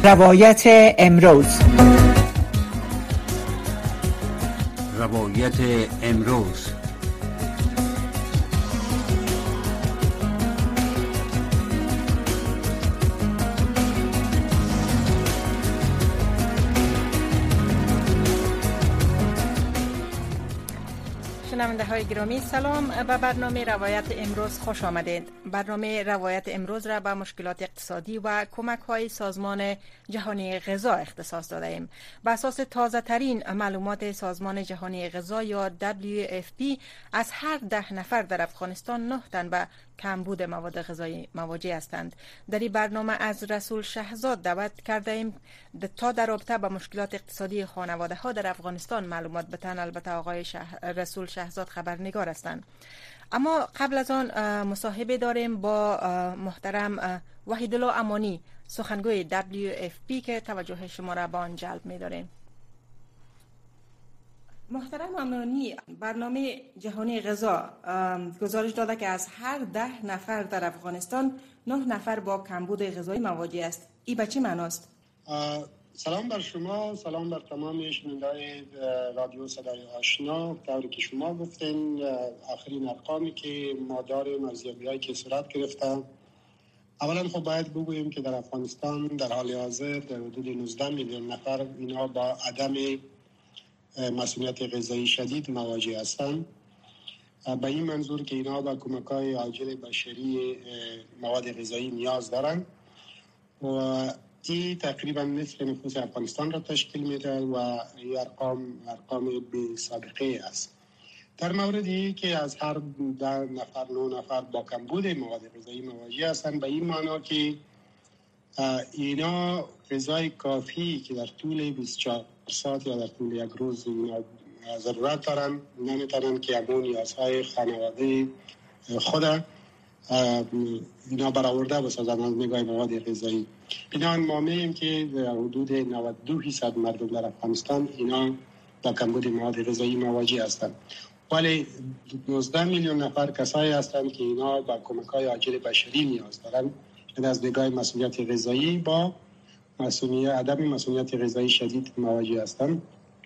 روایت امروز. روایت امروز. شنونده های گرامی سلام، به برنامه روایت امروز خوش آمدید. برنامه روایت امروز را به مشکلات اقتصادی و کمک های سازمان جهانی غذا اختصاص داده ایم. به اساس تازه ترین معلومات سازمان جهانی غذا یا WFP از هر 10 نفر در افغانستان 9 تن به کمبود مواد غذایی مواجه هستند. در این برنامه از رسول شهزاد دعوت کرده ایم تا در رابطه با مشکلات اقتصادی خانواده ها در افغانستان معلومات بتن. البته آقای رسول شهزاد خبرنگار هستند. اما قبل از آن مصاحبه داریم با محترم وحیدالله امانی، سخنگوی WFP که توجه شما را به آن جلب می داریم. محترم امانی، برنامه جهانی غذا گزارش داده که از هر 10 نفر در افغانستان 9 نفر با کمبود غذایی مواجه است. این به چه معناست؟ سلام بر شما، سلام بر تمام شنونده‌های رادیو صدای آشنا. طوری که شما گفتین آخرین ارقامی که ما داریم از ارزیابی‌هایی که صورت گرفته، اولا خب باید بگوییم که در افغانستان در حال حاضر در حدود 19 میلیون نفر اینا با عدم مسئولیت غذایی شدید مواجه هستند. به این منظور که اینا با کمک‌های عاجل بشری مواد غذایی نیاز دارند و این تقریبا نصف نفوس افغانستان را تشکیل میده و این ارقام بی سابقه است. در موردی که از هر 10 نفر 9 نفر با کمبود مواد غذایی مواجه هستند، به این معنا که اینا غذای کافی که در طول 24 ساعت یا در طول یک روز اینا ضرورت دارن نمیتونن که همون نیازهای خانواده خود اینا برآورده بسازن از نگاه مواد غذایی. بنابراین ما میگیم که حدود 92% مردم در افغانستان اینا با کمبود مواد غذایی مواجه هستند. ولی 19 میلیون نفر کسایی هستند که اینا با کمک‌های عاجل بشری نیاز دارند. این از نگاه مسئولیت غذایی با عدم مسئولیت غذایی شدید مواجه هستند.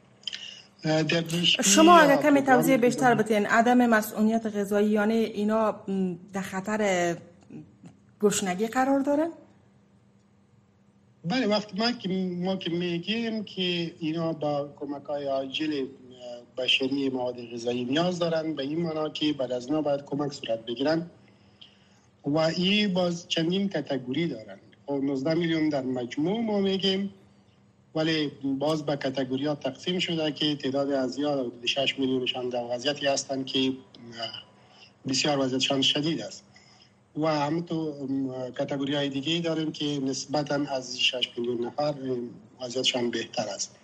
شما اگر کمی توضیح بیشتر بدین، عدم مسئولیت غذایی یعنی اینا در خطر گشنگی قرار دارن؟ بله، وقتی ما که میگیم که اینا با کمک‌های عاجل بشری مواد غذایی نیاز دارن، به این معنا که بعد از اینا باید کمک صورت بگیرن و این باز چندین کاتگوری دارن. 19 میلیون در مجموع ما میگیم، ولی باز به کاتگوری ها تقسیم شده که تعداد از زیاد 6 میلیونشان در وضعیتی هستند که بسیار وضعیتشان شدید است و همینطور کاتگوری های دیگه داریم که نسبتاً از 6 میلیون نفر وضعیتشان بهتر است.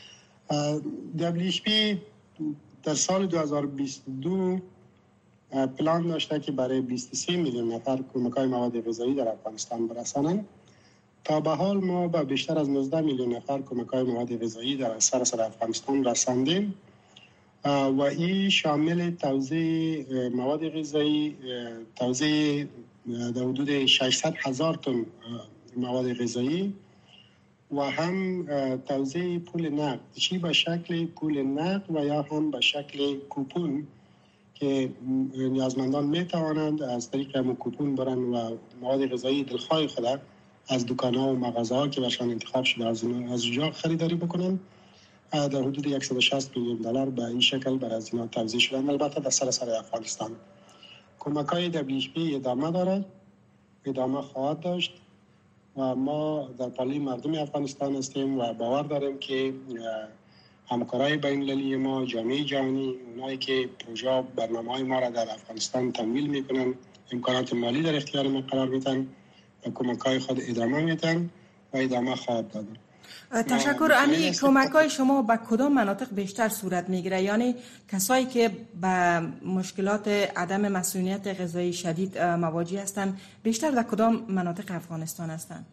WFP در سال 2022 پلان داشته که برای 23 میلیون نفر کمک‌های مواد غذایی در افغانستان برسانند. تا به حال ما به بیشتر از 19 میلیون نفر کمک‌های مواد غذایی در سراسر افغانستان رساندیم و این شامل توزیع مواد غذایی، توزیع در حدود 600,000 تن مواد غذایی و هم توزیع پول نقد، چی به شکل پول نقد و یا هم به شکل کوپون که نیازمندان می توانند از طریق همون کوپون برن و مواد غذایی دلخواه خود از دکان‌ها و مغازه‌ها که برشان انتخاب شده از اونجا خریداری بکنن. در حدود 160 میلیون دلار به این شکل برای از اینا توزیع شدن. البته در سراسر افغانستان کمک‌های WFP ادامه دارد، ادامه خواهد داشت و ما در پالی مردم افغانستان هستیم و باور داریم که همکارای بین‌المللی ما، جامعه جهانی، اونایی که پروژه برنامه‌های ما را در افغانستان تمویل میکنن، امکانات مالی در اختیار ما قرار میدن و کمک‌های خود ادامه میدن و ادامه خواهد دادن. تشکر. امی کمک‌های شما به کدام مناطق بیشتر صورت میگیره؟ یعنی کسایی که به مشکلات عدم مسئولیت غذایی شدید مواجه هستند بیشتر در کدام مناطق افغانستان هستند؟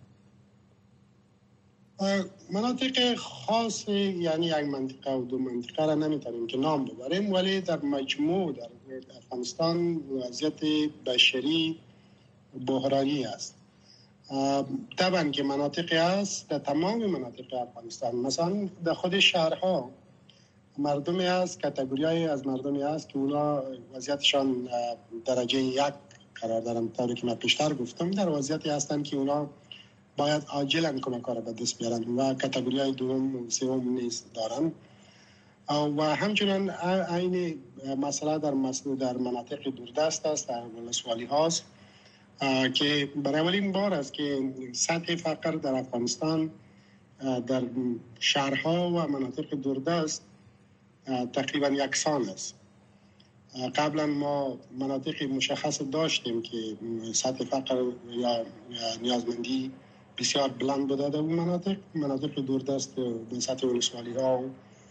مناطق خاص یعنی یک منطقه و دو منطقه را نمیتونیم که نام ببریم، ولی در مجموع در افغانستان وضعیت بشری بحرانی است. طبعا که مناطقی هست در تمام مناطق افغانستان، مثلا در خود شهرها مردمی هست، کاتگوریای از مردمی هست که اونا وضعیتشان درجه 1 قرار دارن. طوری که من پیشتر گفتم در وضعیتی هستن که اونا باید عاجلا کمک را به دست بیارن و کاتگوریای دوم و سوم نیز دارن. و همچنین این مسئله در مناطق دوردست است، در ولسوالی هاست که برای اولین بار است که سطح فقر در افغانستان در شهرها و مناطق دوردست تقریبا یکسان است. قبلا ما مناطق مشخص داشتیم که سطح فقر یا نیازمندی بسیار بلند بوده در اون مناطق دوردست به سطح ولسوالی ها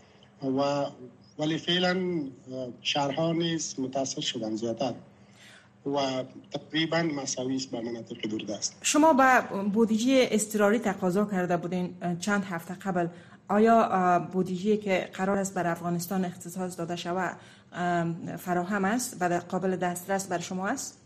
ولی فعلا شهرها نیز متاثر شدن زیادتر و تقریبا مساوی است با مناطق دوردست. شما به بودجه اضطراری تقاضا کرده بودین چند هفته قبل. آیا بودجه که قرار است بر افغانستان اختصاص داده شود فراهم است و قابل دسترس بر شما است؟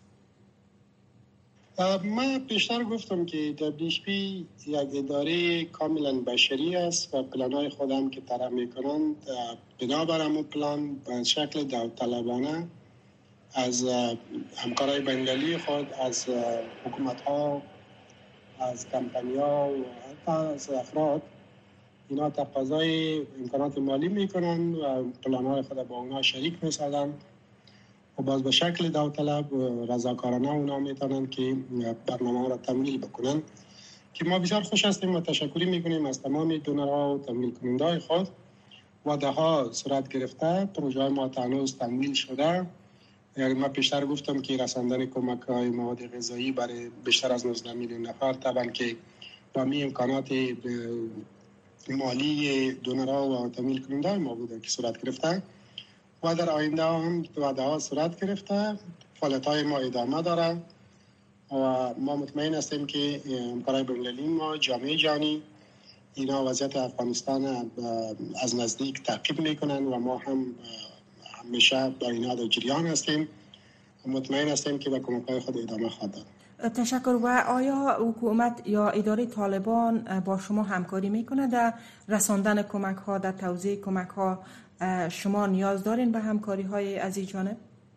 من پیشتر گفتم که WFP یک اداره کاملا بشری است و پلان‌های خودم که طرح می‌کنند بنابر همون پلان به شکل داوطلبانه از همکارای بین‌المللی خود، از حکومت‌ها، از کمپانی‌ها و حتی از افراد اینا تقاضای امکانات مالی میکنن و پلان‌های خود با اونا شریک میسازن و باز به شکل داوطلب و رضاکارانه اونا میتونن که برنامه را تمویل بکنن که ما بسیار خوش هستیم و تشکری میکنیم از تمام دونرها و تمویل کننده‌های خود. وعده‌ها صورت گرفته، پروژه ما هنوز تمویل شده. یعنی ما پیشتر گفتم که رساندن کمک‌های مواد غذایی برای بیشتر از 19 میلیون نفر طبعا که با می امکانات مالی دونرها و تمویل کننده ما بوده که صورت گرفته و در آینده هم وعده ها صورت گرفته. فعالیت های ما ادامه داره و ما مطمئن هستیم که همکارای بین‌المللی ما، جامعه جهانی اینا وضعیت افغانستان از نزدیک تعقیب میکنن و ما هم همیشه با اینا در جریان هستیم و مطمئن هستیم که با کمک های خود ادامه خواهد داد. تشکر. و آیا حکومت یا اداره طالبان با شما همکاری میکنه در رساندن کمک ها، در توزیع کمک ها؟ شما نیاز دارین به همکاری های از این جانب؟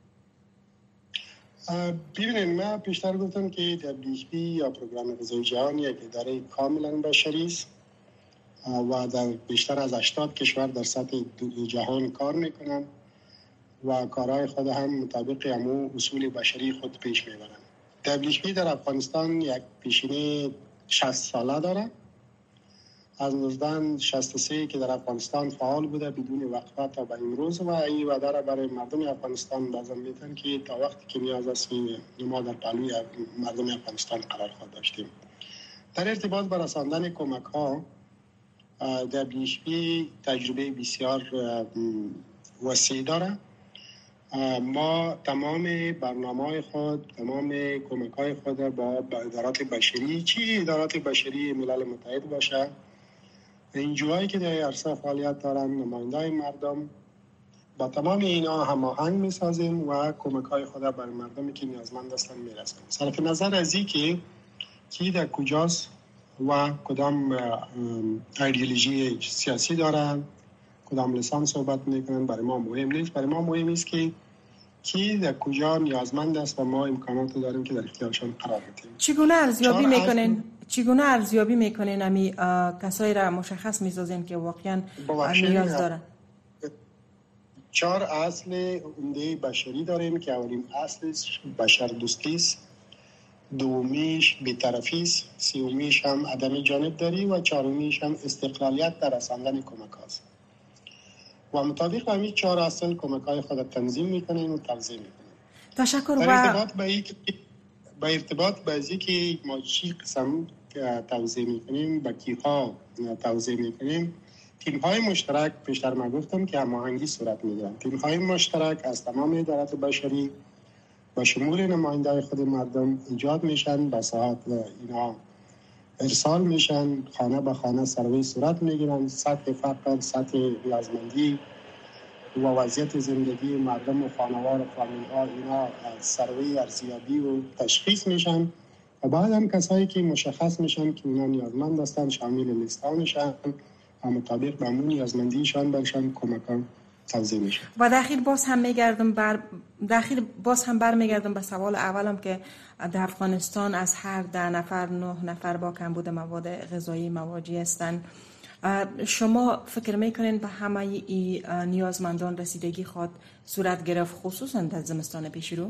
ببینید، من پیشتر گفتم که WFP یا پروگرام غذایی جهان یک اداره کاملا بشری است و در بیشتر از 80 کشور در سطح جهان کار میکنن و کارهای خود هم مطابق همون اصول بشری خود پیش میبرن. WFP در افغانستان یک پیشینه 60 ساله داره. از 1963 که در افغانستان فعال بوده بدون وقفه تا به امروز و این وعده را برای مردم افغانستان بازم میتن که تا وقتی که نیاز است ما در پهلوی مردم افغانستان قرار خواهد داشتیم. در ارتباط با رساندن کمک ها WFP تجربه بسیار وسیع داره. ما تمام برنامه‌های خود، تمام کمک‌های خود با ادارات بشری، چی ادارات بشری ملل متحد باشه، NGO‌هایی که در عرصه فعالیت دارن، نماینده‌های مردم، با تمام اینا هماهنگ می‌سازیم و کمک‌های خود برای مردمی که نیازمند هستند می‌رسونیم. صرف نظر از این که کی در کجاست و کدام ایدئولوژی سیاسی دارن، کدام لسان صحبت میکنن، برای ما مهم نیست. برای ما مهم است که کی در کجا نیازمند است و ما امکانات داریم که در اختیارشان قرار بدیم. چگونه ارزیابی میکنین امی کسایی را مشخص میسازین که واقعا نیاز دارن؟ 4 اصل عمده بشری داریم که اولین اصلش بشر دوستی است، دومیش بی‌طرفی است، سومیش هم عدم جانبداری و چهارمیش هم استقلالیت در رساندن کمک است. و مطابق همین 4 اصل کمک‌های خود تنظیم میکنیم و توزیع میکنیم. تشکر. با ارتباط به اینکه که ما چی قسم توزیع میکنیم، با کیها توزیع میکنیم، تیم‌های مشترک پیشتر ما گفتم که هماهنگی صورت میگیرن. تیم‌های مشترک از تمام ادارات بشری با شمول نماینده‌های خود مردم ایجاد میشن، به ساعت اینا ارسال میشن، خانه به خانه سروی صورت میگیرن، سطح فقر، سطح نیازمندی و وضعیت زندگی مردم و خانوار و فامیل‌ها اینا سروی ارزیابی و تشخیص میشن و بعد هم کسایی که مشخص میشن که اونا نیازمند هستن شامل لیست ها میشن و مطابق به اون نیازمندیشان برشن کمک ها توزیع میشه. و داخل باز هم برمیگردم به سوال اولم که در افغانستان از هر 10 نفر 9 نفر با کمبود مواد غذایی مواجه هستند. شما فکر میکنین به همه این نیازمندان رسیدگی خود صورت گرفت خصوصا در زمستان پیش رو؟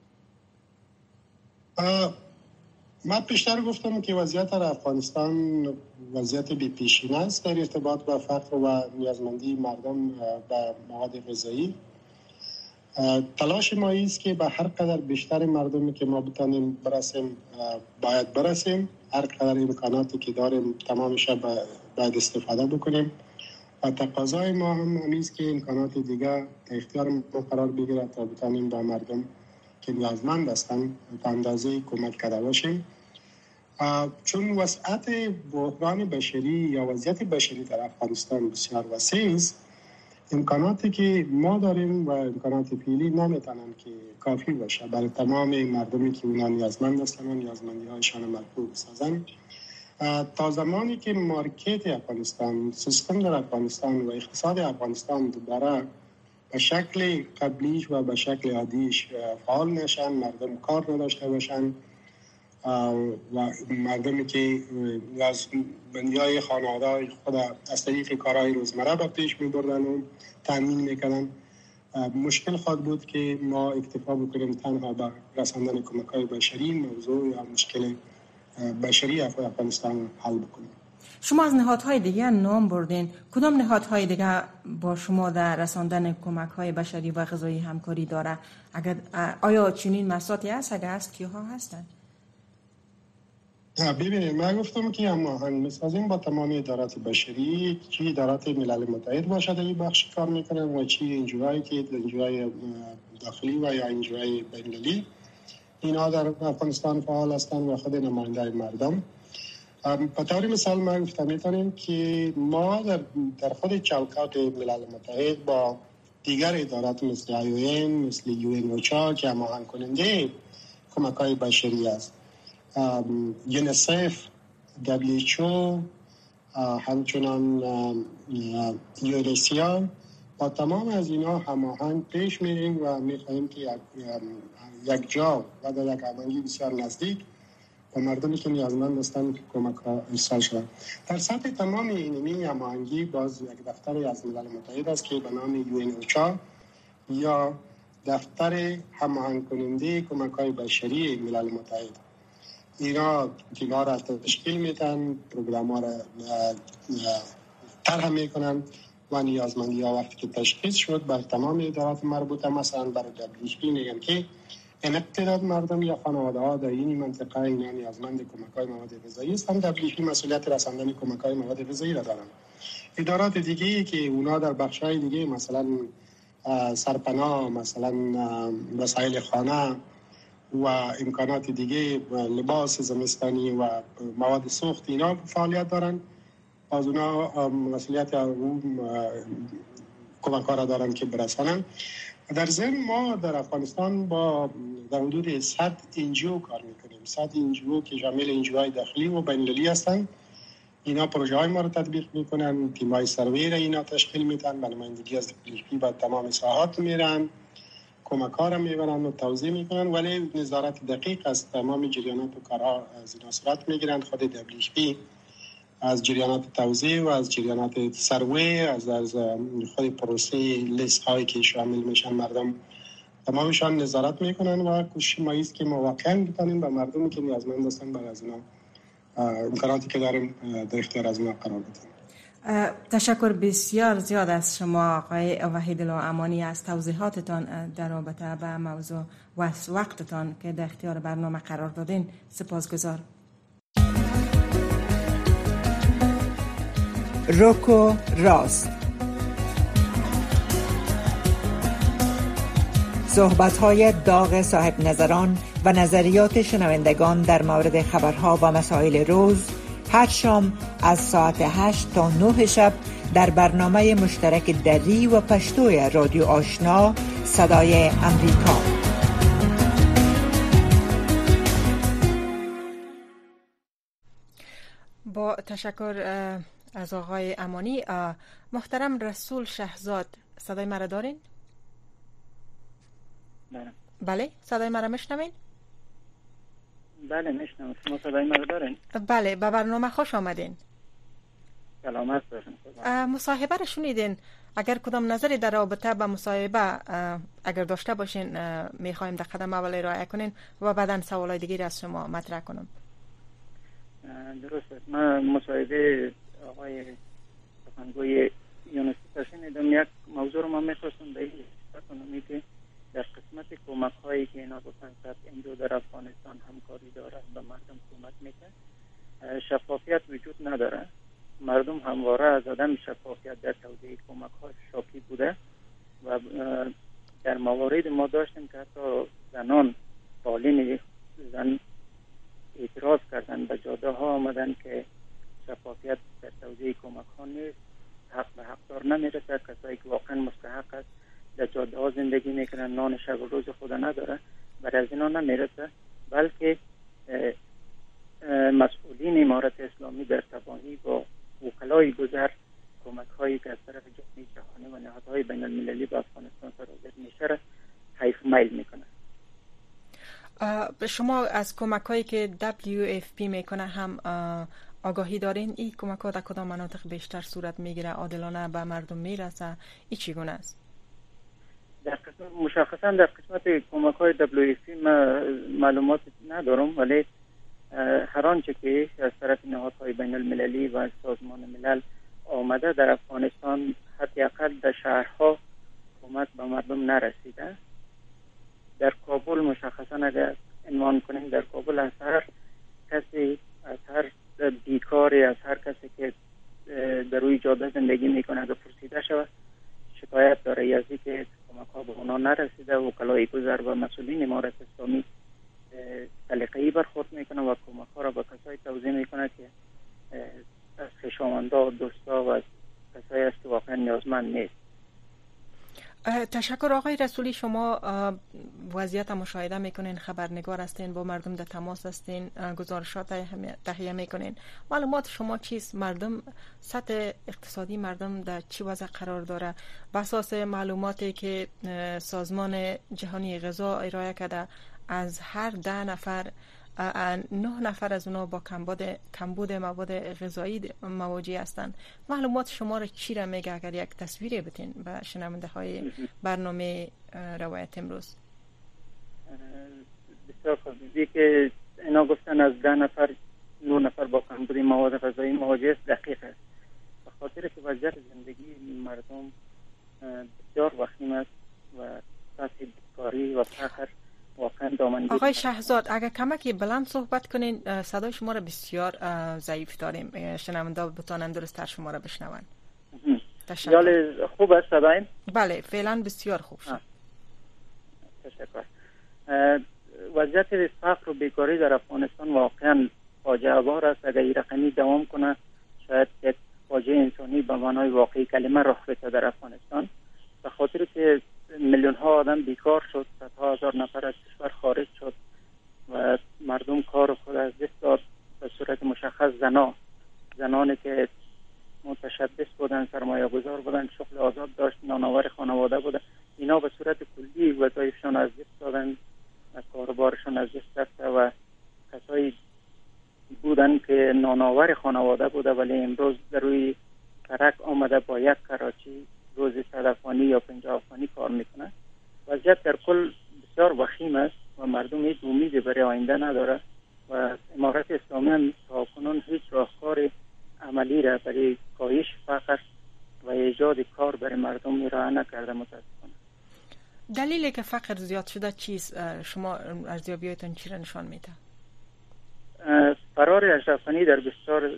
من پیشتر گفتم که وضعیت در افغانستان وضعیت بی‌پیشینه است در ارتباط با فقر و نیازمندی مردم به مواد غذایی. تلاش ما است که به هر قدر بیشتر مردمی که ما بتانیم برسیم باید برسیم، هر قدر امکاناتی که داریم تمامش باید استفاده بکنیم و تقاضای ما هم است که امکانات دیگه در اختیار ما قرار بگیره تا بتانیم به مردم که نیازمند هستند به اندازه کمک کرده باشیم. چون وسعت بحران بشری یا وضعیت بشری در افغانستان بسیار وسیع است، امکاناتی که ما داریم و امکانات فعلی نمیتونن که کافی باشه برای تمام مردمی که اونا نیازمند هستند و نیازمندی هایشان مرفوع بسازن. تا زمانی که مارکت افغانستان، سیستم در افغانستان و اقتصاد افغانستان دوباره به شکل قبلیش و به شکل عادیش فعال نشن، مردم کار نداشته باشن و مردمی که از بنیای خانواده خود از طریق کارهای روزمره به پیش می‌بردن و تامین می‌کردن، مشکل خواهد بود که ما اکتفا بکنیم تنها به رساندن کمک‌های بشری موضوع یا مشکل بشری افغانستان حل بکنیم. شما از نهادهای دیگه نام بردین، کدام نهادهای دیگه با شما در رساندن کمک‌های بشری و غذایی همکاری داره؟ آیا چنین مساطی هست؟ اگر هست کیها هستند؟ ببینید، من گفتم که هماهنگ می‌سازیم با تمام ادارات بشری، چی ادارات ملل متحد باشه در این بخش کار میکنن و چی انجوهای که انجوهای داخلی و یا انجوهای بین‌المللی اینا در افغانستان فعال هستند و خود نماینده مردم. به طور مثال ما گفتم میتونیم که ما در خود چوکات ملل متحد با دیگر ادارات مثل IOM، مثل UNOCHA که هماهنگ کننده کمک‌های بشری است، یونیسف، WHO، همچنان UNHCR، با تمام از اینا هماهنگ پیش میریم و میخواهیم که یک جا و در یک هماهنگی بسیار نزدیک به مردمی که نیازمند هستند کمک ها ارسال شود. در سطح تمام اینمی هماهنگی باز یک دفتر از ملل متحد است که به نام UNOCHA یا دفتر هماهنگ کننده کمک های بشری ملل متحد، اینا تیم‌ها را تشکیل میدن، پروگرام‌ها را طرح میکنن و نیازمندی ها وقتی که تشخیص شد بر تمام ادارات مربوطه، مثلا برای WFP میگن که این تعداد مردم یا خانواده ها در این منطقه اینا نیازمند کمک‌های مواد غذایی هستند، WFP مسئولیت رساندن کمک‌های مواد غذایی را دارن. ادارات دیگه که اونا در بخش‌های دیگه مثلا سرپناه، مثلا وسایل خانه و امکانات دیگه، لباس زمستانی و مواد سوخت، اینا فعالیت دارن، از اونا مسئولیت کمک‌ها را دارن که برسانن. در ضمن ما در افغانستان با در حدود 100 انجیو کار میکنیم، 100 انجیو که شامل انجیوهای داخلی و بین‌المللی هستند. اینا پروژه های ما رو تطبیق میکنن، تیم‌های سروی را اینا تشکیل میدن، به نمایندگی از WFP با تمام ساحات میرن، کمک‌ها را میبرن و توزیع میکنن، ولی نظارت دقیق از تمام جریانات و کارها از اینا صورت میگیرن. خود WFP از جریانات توزیع و از جریانات سروی، از خود پروسه لیست هایی که شامل میشن مردم، تمامشان نظارت میکنن و کوشش ما است که ما واقعا بتونیم به مردمی که نیازمند هستن برای از اینا امکاناتی که داریم در اختیار از اینا قرار بدیم. تشکر بسیار زیاد از شما آقای وحیدالله امانی از توضیحاتتان در رابطه با موضوع و وقتتان که در اختیار برنامه قرار دادین. سپاسگزار. روکو راست، صحبت‌های داغ صاحب نظران و نظریات شنوندگان در مورد خبرها و مسائل روز، هر شام از ساعت 8 تا 9 شب در برنامه مشترک دری و پشتوی رادیو آشنا صدای امریکا. با تشکر از آقای امانی. محترم رسول شهزاد، صدای مرا دارین؟ بله صدای مرا میشنوین؟ بله میشنوم. شما صدای مرا دارین؟ بله، به برنامه خوش آمدین. سلامت باشین. مصاحبه رو شنیدین. اگر کدام نظری در رابطه با مصاحبه اگر داشته باشین میخوایم در قدم اول ارائه کنین و بعدا سوالای دیگه از شما مطرح کنم. درست است. من مصاحبه آقای سخنگوی یونسکو شنیدم. یک موضوع رو من میخواستم به این کنم که در قسمت کمک هایی که اینا گفتن که این در افغانستان همکاری دارن به مردم کمک میکنه، شفافیت وجود نداره. مردم همواره از عدم شفافیت در توزیع کمک ها شاکی بوده و در موارد ما داشتیم که حتی زنان بالین زن اعتراض کردن، به جاده ها آمدن که شفافیت در توزیع کمک ها نیست، حق به حقدار نمیرسه. کسایی که واقعا مستحق است در جاده ها زندگی میکنن، نان شب و روز خود نداره، برای از اینا نمیرسه. بلکه مسئولین امارت اسلامی در تبانی با وکلای گذر کمک هایی که از طرف جامعه جهانی و نهادهای بین المللی به افغانستان صادر میشه را حیف میل میکنه. شما از کمک هایی که WFP میکنه هم آگاهی دارین؟ این کمک ها در کدام مناطق بیشتر صورت میگیره، عادلانه به مردم میرسه؟ این چگونه است؟ مشخصا در قسمت کمک های WFP معلومات ندارم، ولی هر آنچه که از طرف نهادهای بین المللی و سازمان ملل آمده در افغانستان حداقل در شهرها کمک به مردم نرسیده. در کابل مشخصا اگر عنوان کنیم، در کابل از هر کسی، از هر بیکاری، از هر کسی که در روی جاده زندگی میکنه اگر پرسیده شود شکایت داره یزدی که کمک ها به اونا نرسیده. وکلای گذر و مسئولین امارت اسلامی سلیقه‌ای برخورد میکنه و کمک ها را به کسایی توزیع میکنه که از خویشاوندان و دوستا و از کسایی است که واقعا نیازمند نیست. تشکر آقای رسولی. شما وضعیت مشاهده میکنین، خبرنگار هستین، با مردم در تماس هستین، گزارشات تهیه میکنین. معلومات شما چیست؟ مردم، سطح اقتصادی مردم در چی وضع قرار داره؟ بر اساس معلوماتی که سازمان جهانی غذا ارائه کرده، از هر 10 نفر 9 نفر از اونا با کمبود مواد غذایی مواجه هستند. معلومات شما را چی را میگه؟ اگر یک تصویری بتین به شنونده های برنامه روایت امروز. بسیار خوب. دیدی که اینا گفتن از 10 نفر 9 نفر با کمبود مواد غذایی مواجه است، دقیق است. به خاطر که وضعیت زندگی مردم بسیار وخیم است و سطح بیکاری و فقر واقعا دامنگیر. آقای شهزاد اگر کمکی بلند صحبت کنین، صدای شما را بسیار ضعیف داریم، شنونده بتانن درست‌تر شما را بشنون. تشکر. خوب است صدایم؟ بله فعلا بسیار خوب شد. تشکر. وضعیت فقر و بیکاری در افغانستان واقعا فاجعه بار است. اگر این رقمی دوام کنه شاید یک فاجعه انسانی به معنای واقعی کلمه رخ بده در افغانستان، به خاطر که میلیون ها آدم بیکار شد، صدها هزار نفر از کشور خارج شد و مردم کار خود از دست داد. به صورت مشخص زنانی که متشبث بودن، سرمایه گذار بودن، شغل آزاد داشت، نانآور خانواده بودن، اینا به صورت کلی وظایفشان از دست دادن، کاربارشان از دست رفته و کسایی بودن که نانآور خانواده بوده ولی امروز در روی ترک آمده با یک کراچی روز 100 افغانی یا 50 افغانی کار میکنه. وضعیت در کل بسیار وخیم است و مردم هیچ امیدی برای آینده نداره و امارت اسلامی هم تا کنون هیچ راهکار عملی را برای کاهش فقر و ایجاد کار برای مردم ارائه نکرده. متاسفانه. دلیلی که فقر زیاد شده چیست؟ شما ارزیابیاتون چی را نشان میده؟ فرار اشرف غنی در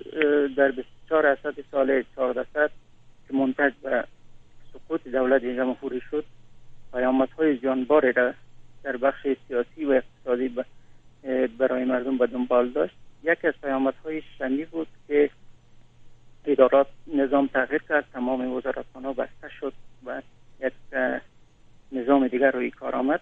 24% سال 1400 که منتج به سقوط دولت جمهوری شد، پیامدهای زیانباری را در بخش سیاسی و اقتصادی برای مردم به دنبال داشت. یکی از پیامدهای شنی بود که ادارات نظام تغییر کرد، تمام وزارتخانه‌ها بسته شد و یک نظام دیگر روی کار آمد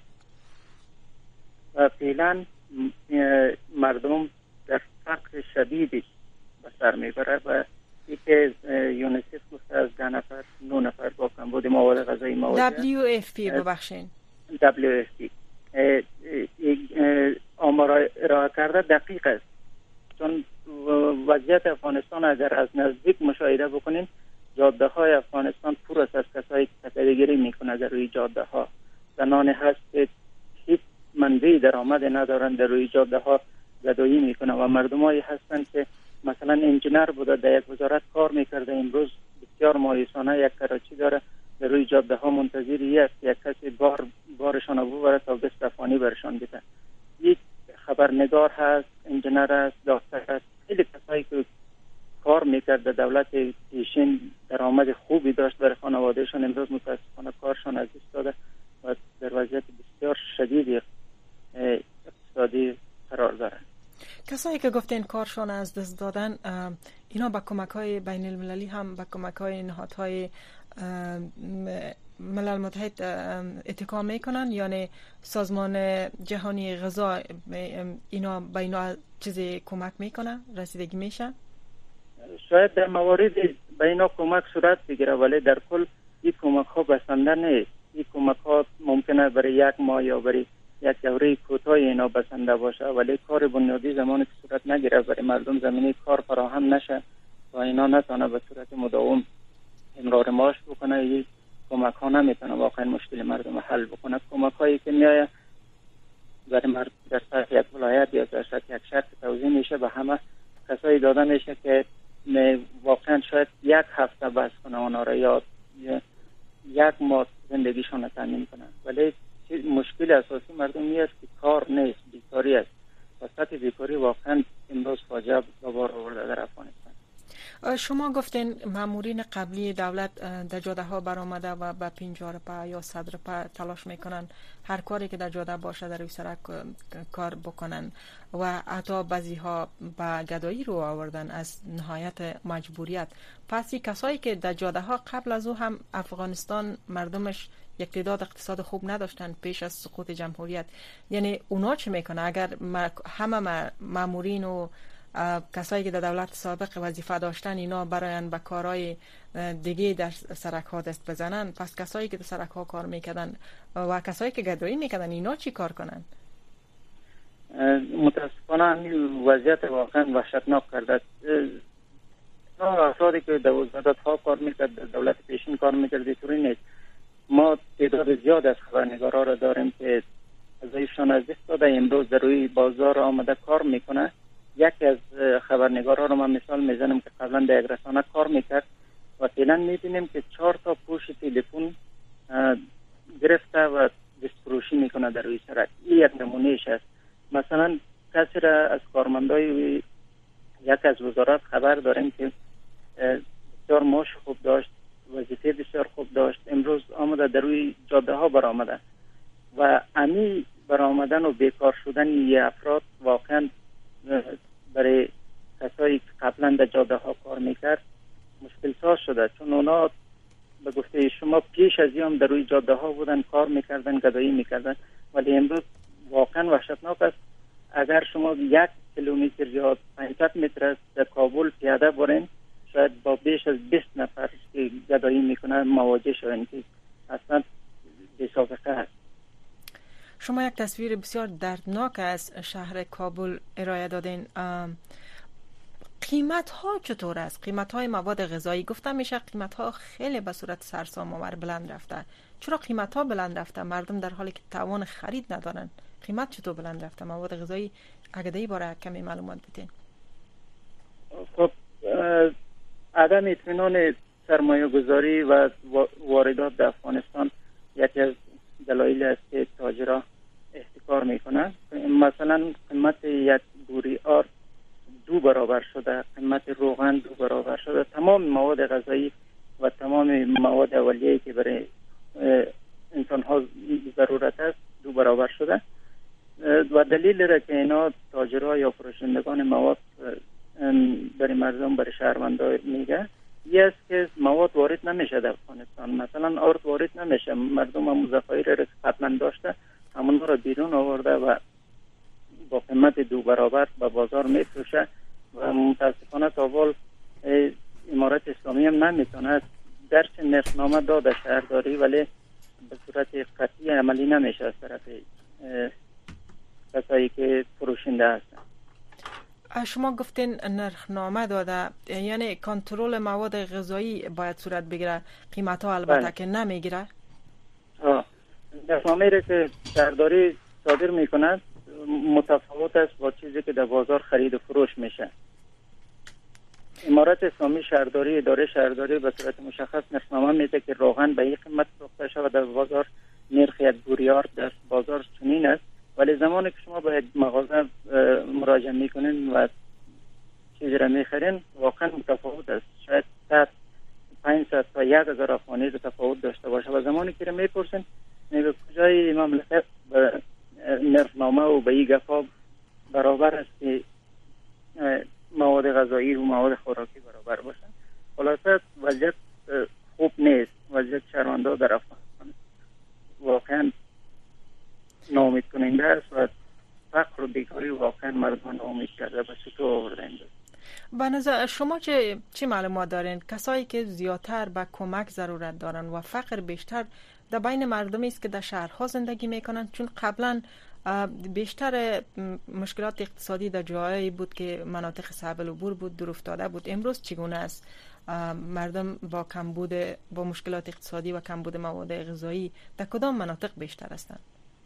و فعلا مردم در فقر شدیدی به سر میبره و یکی یونیسف گفته از 10 نفر 9 نفر با کمبود مواد غذایی مواجه. WFP ببخشین. WFP آمار ارائه کرده دقیق است، چون وضعیت افغانستان اگر از نزدیک مشاهده بکنیم، جاده های افغانستان پر است از کسایی که تکیه‌گیری میکنه در روی جاده ها. زنانی هست که هیچ منبع درآمد ندارن، در روی جاده ها گدایی میکنه و مردمایی هستند که مثلا انجینر بوده در یک وزارت کار میکرده، امروز بسیار مایوسانه یک کراچی داره در روی جاده ها منتظری است یک کسی بارشان رو ببره تا بستفانی برشان بده. یک خبرنگار هست، انجینر است، دکتر است، خیلی کسایی که کار میکرد در دولت پیشین درآمد خوبی داشت برای خانوادهشان، امروز متاسفانه کارشان از دست داده و در وضعیت بسیار شدید اقتصادی قرار داره. کسایی که گفتین کارشان از دست دادن، اینا با کمک‌های بین المللی هم با کمک‌های نهادهای ملل متحد اتکا میکنن، یعنی سازمان جهانی غذا اینا با اینا چیزی کمک میکنه، رسیدگی میشه؟ شاید در مواردی به اینا کمک صورت بگیره، ولی در کل این کمک ها بسنده نیست. این کمک ها ممکنه برای یک ماه یا برای یک دوره کوتاه اینا بسنده باشه، ولی کار بنیادی زمانی که صورت نگیره برای مردم زمینه کار فراهم نشه و اینا نتونه به صورت مداوم امرار معاش بکنه، این کمک ها نمیتونه واقعا مشکل مردم حل بکنه. کمک هایی که میایه برای مردم در سطح یک ولایت یا در سطح یک شهر توزیع میشه به همه کسایی داده میشه که واقعا شاید یک هفته بس کنه اونا را یا یک ماه زندگیشون رو تامین کنه، ولی مشکل اساسی مردمی است که کار نیست، بیکاری است و سطح بیکاری واقعا امروز فاجعه به بار آورده در افغانستان. شما گفتین مامورین قبلی دولت در جاده ها برآمده و به 50 روپیه یا 100 روپیه تلاش میکنن هر کاری که در جاده باشه در روی سرک کار بکنن و حتی بعضی ها به گدایی رو آوردن از نهایت مجبوریت. پس این کسایی که در جاده ها قبل از او هم افغانستان مردمش یک تعداد اقتصاد خوب نداشتن پیش از سقوط جمهوریت، یعنی اونا چه میکنه اگر همه مامورین و کسایی که در دولت سابق وظیفه داشتن اینا براین به کارهای دیگه در سرک ها دست بزنن، پس کسایی که در سرک ها کار میکردن و کسایی که گدایی میکردن اینا چی کار کنن؟ متاسفانه وضعیت واقعا وحشتناک کرده. افرادی که در وزارت ها کار میکرد، در دولت پیشین کار میکرد، اینطوری نیست. ما تعداد زیاد از خبرنگارا را داریم که وظایفشان از دست داده، امروز در روی بازار آمده کار میکنه. یکی از خبرنگارا رو من مثال میزنم که قبلا در یک رسانه کار میکرد و فعلا میبینیم که 4 تا پوش تلفن گرفته و دستفروشی میکنه در روی سرک. این یک نمونهش است. مثلا کسی را از کارمندای یک از وزارت خبر داریم که بسیار معاش خوب داشت، وظیفه بسیار خوب داشت، امروز آمده در روی جاده ها برآمده و امی برآمدن و بیکار شدن این افراد واقعا برای کسایی که قبلا در جاده ها کار میکرد مشکل ساز شده، چون اونا به گفته شما پیش از هم در روی جاده ها بودن، کار میکردن، گدایی میکردن، ولی امروز واقعا وحشتناک است. اگر شما 1 کیلومتر یا 500 متر از در کابل پیاده برین، شاید با بیش از 20 نفر که گدایی میکنن مواجه شوین که اصلا بی سابقه است. شما یک تصویر بسیار دردناک از شهر کابل ارائه دادین. قیمت ها چطور است؟ قیمت های مواد غذایی گفته میشه قیمت ها خیلی به صورت سرسام آور بلند رفته. چرا قیمت ها بلند رفته؟ مردم در حالی که توان خرید ندارن. قیمت چطور بلند رفته؟ مواد غذایی اگه دی باره کمی معلومات بدین. خب عدم اطمینان سرمایه گذاری و واردات در افغانستان یکی از دلایل است که تاجرها احتکار میکنن. مثلا قیمت یک بوری آرد 2 برابر شده، قیمت روغن 2 برابر شده، تمام مواد غذایی و تمام مواد اولیه‌ای که برای انسان ها ضرورت است 2 برابر شده و دلیل را که اینا تاجرها یا فروشندگان مواد برای مردم، برای شهروندان میگه یه است که مواد وارد نمیشه در افغانستان. مثلا آرد وارد نمیشه، مردم هم ذخایر را قبلا داشته همون را بیرون آورده و با قیمت 2 برابر به بازار میفروشه و متاسفانه تا حال امارت اسلامی هم نمیتونه درچه نرخنامه داده شهرداری، ولی به صورت قطعی عملی نمیشه از طرف کسایی که فروشنده هستن. شما گفتین نرخنامه داده، یعنی کنترل مواد غذایی باید صورت بگیره، قیمت ها البته که نمیگیره. نرخنامه را که شهرداری صادر میکند متفاوت است با چیزی که در بازار خرید و فروش میشه. امارت اسلامی شهرداری، اداره شهرداری به صورت مشخص نرخنامه میده که روغن به این قیمت فروخته شود در بازار، نرخ یک بوریار در بازار چنین است. ولی زمانی که شما به مغازه مراجعه میکنین و چیزی را میخرین واقعا متفاوت است. شاید 500 تا 1000 افغانی رو تفاوت داشته باشه و زمانی که را میپرسین میگه کجای مملکت به نرخنامه و به این گفا برابر است که مواد غذایی و مواد خوراکی برابر باشن. خلاصه وضعیت خوب نیست، وضعیت شرمنده در افغانستان واقعا ناامید کننده است و فقر و بیکاری واقعا مردم ناامید کرده به سطوح آورده. به نظر شما چه معلومات دارین کسایی که زیادتر به کمک ضرورت دارن و فقر بیشتر در بین مردمی است که در شهرها زندگی میکنن؟ چون قبلا بیشتر مشکلات اقتصادی در جایی بود که مناطق صعب العبور بود، دور افتاده بود. امروز چگونه است؟ مردم با مشکلات اقتصادی و کمبود مواد غذایی در کدام مناطق بیشتر هستند؟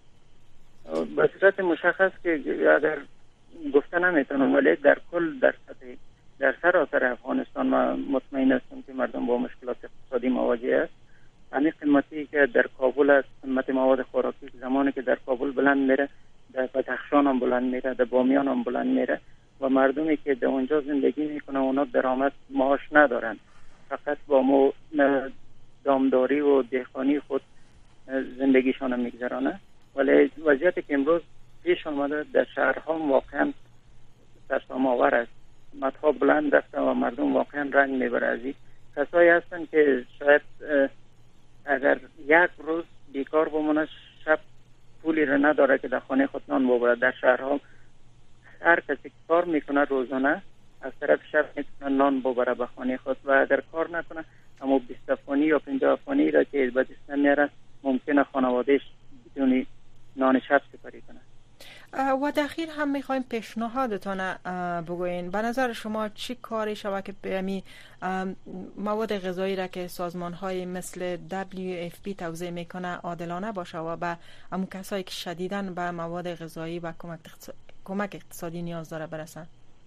به صورت مشخص که اگر گفته نمیتونم، ولی در کل در سراسر افغانستان ما مطمئن هستم که مردم با مشکلات اقتصادی مواجه است. همین قیمتی که در کابل است، قیمت مواد خوراکی زمانی که در کابل بلند میره، در بدخشان هم بلند میره، در بامیان هم بلند میره و مردمی که در اونجا زندگی میکنه اونا درآمد معاش ندارن، فقط با دامداری و دهقانی خود زندگیشان میگذرانه. ولی وضعیتی که امروز پیش آمده در شهرها واقعا ترسام‌آور است. قیمت‌ها بلند رفته و مردم واقعا رنج میبره. از این کسایی هستن که شاید اگر یک روز بیکار بمونه، شب پولی رو نداره که در خانه خود نان ببره. در شهرها هر کسی که کار میکنه روزانه از طرف شب میتونه نان ببره به خانه خود و اگر کار نکنه اما 20 افغانی یا 50 افغانی را که به دست نمیاره ممکنه خانوادهش بدون نان شب سپری کنه. و در اخیر هم میخوایم پیشنهادتان بگوین. به نظر شما چی کاری شود که به مواد غذایی را که سازمان های مثل WFP توزیع میکنه عادلانه باشه و به همون کسایی که شدیداً به مواد غذایی و کمک اقتصادی نیاز داره برسن؟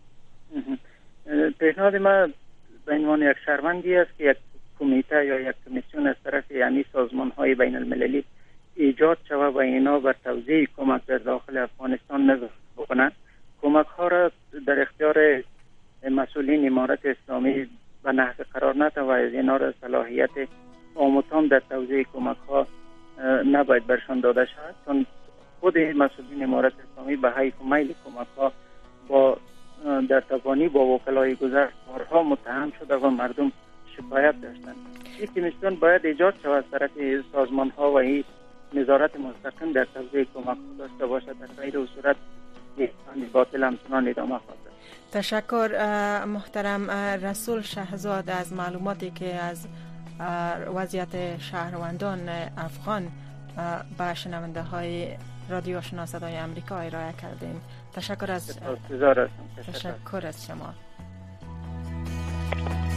پیشنهاد ما به عنوان یک شهروندی است که یک کمیته یا یک کمیسیون از طرف یعنی سازمان های بین المللی ایجاد شود و اینا بر توزیع کمک در داخل افغانستان نظر بکنند. کمک ها را در اختیار مسئولین امارت اسلامی به نحو قرار نده و از اینا را صلاحیت آموزان در توزیع کمک ها نباید برشان داده شود، چون خود مسئولین امارت اسلامی به حیث و میل کمک ها با در تبانی با وکلای گذر بارها متهم شده و مردم شکایت داشتند. این کمیسیون باید ایجاد شود از طرف سازمان ها و این نظارت مستقیم در توزیع کمک داشته باشد. در غیر صورت باطل همچنان ادامه خواهد داشت. تشکر محترم رسول شهزاد از معلوماتی که از وضعیت شهروندان افغان به شنونده های رادیو آشنا صدای آمریکا ارائه کردین. تشکر از شما.